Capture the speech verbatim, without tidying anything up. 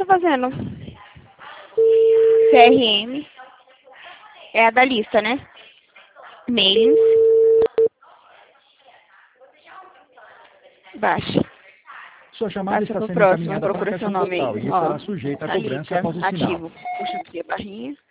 fazendo? C R M. É a da lista, né? Mailings. Baixe. Sua chamada Passa está pro sendo próximo, encaminhada para a procura seu caixa nome postal aí. e Ó, será sujeita a a cobrança lista, após o sinal. ativo. Puxa aqui a barrinha.